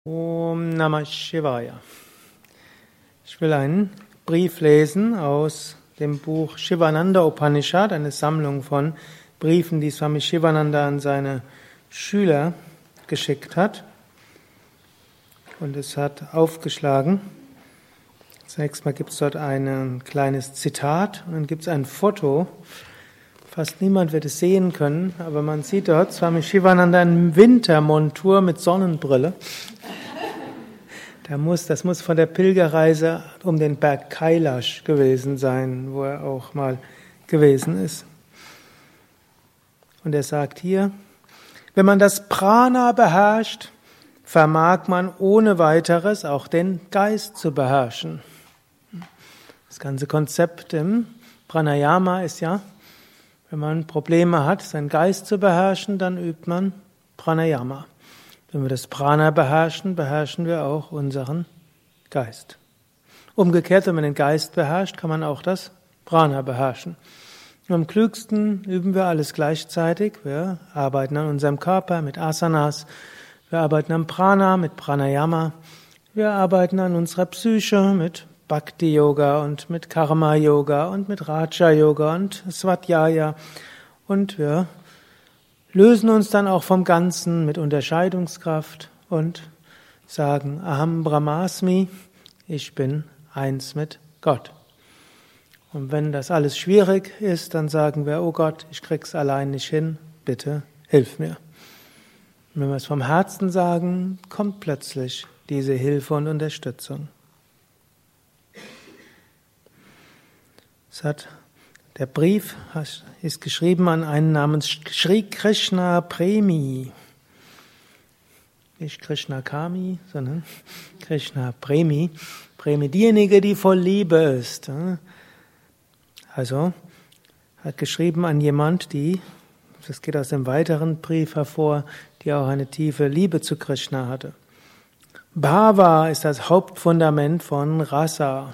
Om Namah Shivaya. Ich will einen Brief lesen aus dem Buch Shivananda Upanishad, eine Sammlung von Briefen, die Swami Shivananda an seine Schüler geschickt hat. Und es hat aufgeschlagen. Zunächst mal gibt es dort ein kleines Zitat und dann gibt es ein Foto. Fast niemand wird es sehen können, aber man sieht dort Swami Shivananda in Wintermontur mit Sonnenbrille. Das muss von der Pilgerreise um den Berg Kailash gewesen sein, wo er auch mal gewesen ist. Und er sagt hier, wenn man das Prana beherrscht, vermag man ohne weiteres auch den Geist zu beherrschen. Das ganze Konzept im Pranayama ist ja, wenn man Probleme hat, seinen Geist zu beherrschen, dann übt man Pranayama. Wenn wir das Prana beherrschen, beherrschen wir auch unseren Geist. Umgekehrt, wenn man den Geist beherrscht, kann man auch das Prana beherrschen. Und am klügsten üben wir alles gleichzeitig. Wir arbeiten an unserem Körper mit Asanas, wir arbeiten am Prana mit Pranayama, wir arbeiten an unserer Psyche mit Bhakti-Yoga und mit Karma-Yoga und mit Raja-Yoga und Svadhyaya und wir lösen uns dann auch vom Ganzen mit Unterscheidungskraft und sagen, Aham Brahmasmi, ich bin eins mit Gott. Und wenn das alles schwierig ist, dann sagen wir, oh Gott, ich krieg's allein nicht hin, bitte hilf mir. Und wenn wir es vom Herzen sagen, kommt plötzlich diese Hilfe und Unterstützung. Der Brief ist geschrieben an einen namens Sri Krishna Premi. Nicht Krishna Kami, sondern Krishna Premi. Premi, diejenige, die voll Liebe ist. Also, hat geschrieben an jemand, das geht aus dem weiteren Brief hervor, die auch eine tiefe Liebe zu Krishna hatte. Bhava ist das Hauptfundament von Rasa.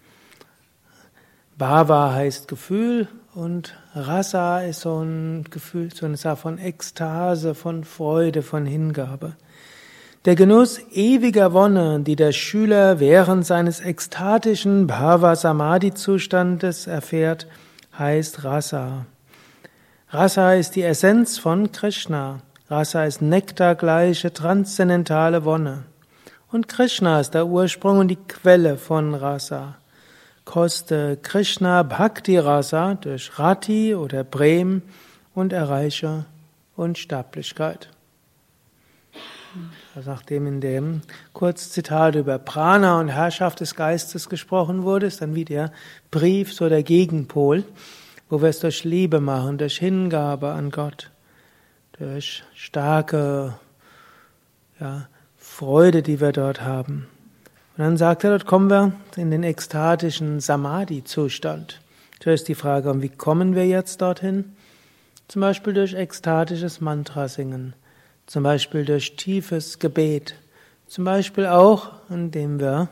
Bhava heißt Gefühl und Rasa ist so ein Gefühl, so eine Sache von Ekstase, von Freude, von Hingabe. Der Genuss ewiger Wonne, die der Schüler während seines ekstatischen Bhava-Samadhi-Zustandes erfährt, heißt Rasa. Rasa ist die Essenz von Krishna. Rasa ist nektargleiche, transzendentale Wonne. Und Krishna ist der Ursprung und die Quelle von Rasa. Koste Krishna Bhakti Rasa durch Rati oder Prem und erreiche Unsterblichkeit. Nachdem in dem Kurzzitat über Prana und Herrschaft des Geistes gesprochen wurde, ist dann wie der Brief so der Gegenpol, wo wir es durch Liebe machen, durch Hingabe an Gott, durch starke Freude, die wir dort haben. Und dann sagt er, dort kommen wir in den ekstatischen Samadhi-Zustand. Zuerst ist die Frage, wie kommen wir jetzt dorthin? Zum Beispiel durch ekstatisches Mantra singen, zum Beispiel durch tiefes Gebet, zum Beispiel auch, indem wir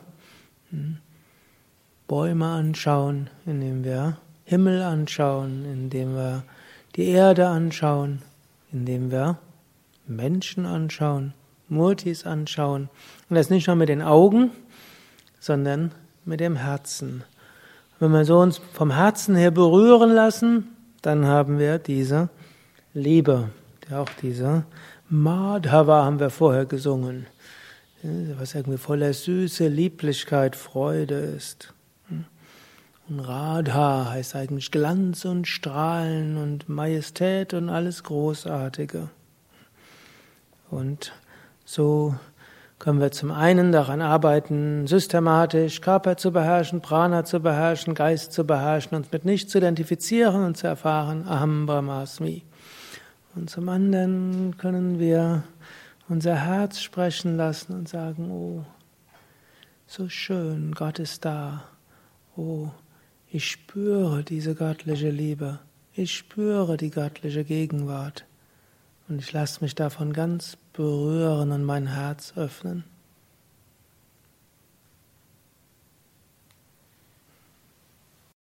Bäume anschauen, indem wir Himmel anschauen, indem wir die Erde anschauen, indem wir Menschen anschauen, Murtis anschauen. Und das nicht nur mit den Augen, sondern mit dem Herzen. Wenn wir so uns vom Herzen her berühren lassen, dann haben wir diese Liebe. Auch diese Madhava haben wir vorher gesungen, was irgendwie voller Süße, Lieblichkeit, Freude ist. Und Radha heißt eigentlich Glanz und Strahlen und Majestät und alles Großartige. Und so können wir zum einen daran arbeiten, systematisch Körper zu beherrschen, Prana zu beherrschen, Geist zu beherrschen, uns mit nichts zu identifizieren und zu erfahren, Aham Brahmasmi. Und zum anderen können wir unser Herz sprechen lassen und sagen, oh, so schön, Gott ist da. Oh, ich spüre diese göttliche Liebe. Ich spüre die göttliche Gegenwart. Und ich lasse mich davon ganz berühren und mein Herz öffnen.